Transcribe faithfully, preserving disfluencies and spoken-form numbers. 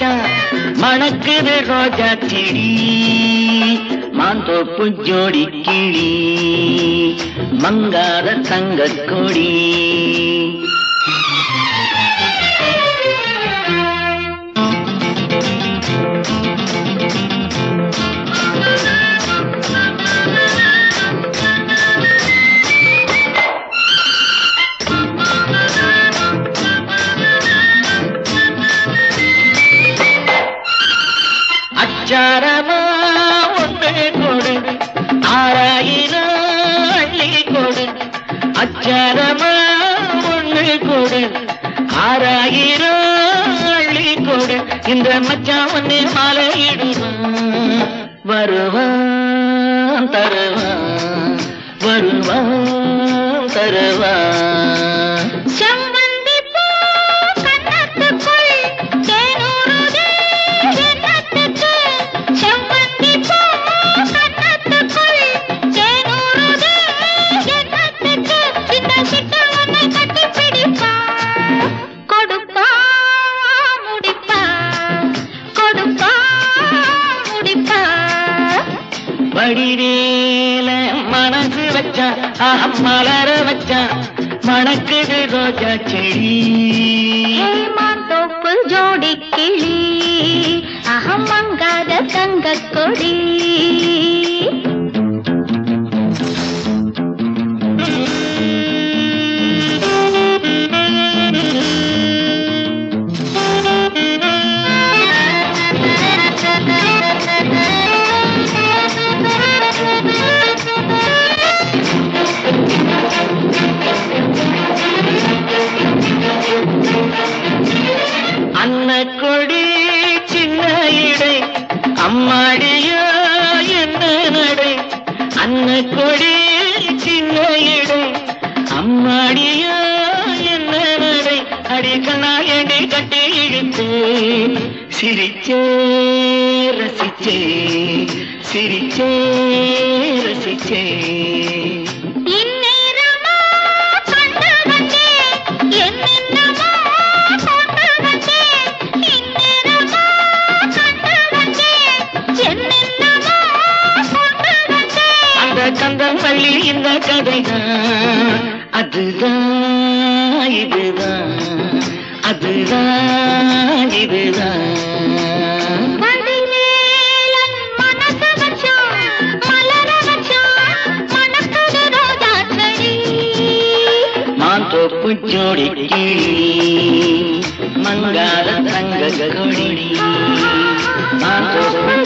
வச்சான் மணக்குது ரோஜா செடி மாந்தோப்பு ஜோடி கிளி மங்காத தங்க கொடி அச்சாரமா ஒன்று கொடு ஆறாயிரம் அள்ளி கொடு அச்சாரமா ஒன்று கொடு ஆறாயிரம் அள்ளி கொடு இந்த மச்சான் ஒன்னு மாலையிடுவான் வருவான் தருவான் வருவான் தருவான் வடிவேல மனசு வச்சான் மலர வச்சான் மணக்குது ரோஜா செடி மாந்தோப்பு ஜோடி கிளி அகம் மங்காத தங்க கொடி கொடி சின்ன இடை அம்மாடியா என்ன நடை அன்ன கொடி சின்ன இடை அம்மாடியா என்ன நடை அடி கண்ணாடி கட்டி இழுத்து சிரிச்சே ரசிச்சே சிரிச்சே ரசிச்சே கந்தம் பள்ளி இந்த கதைதான் அதுதான் இதுதான் அதுதான் இதுதான் மாந்தோப்பு ஜோடி கிளி மங்காத தங்க கொடி மாந்தோப்பு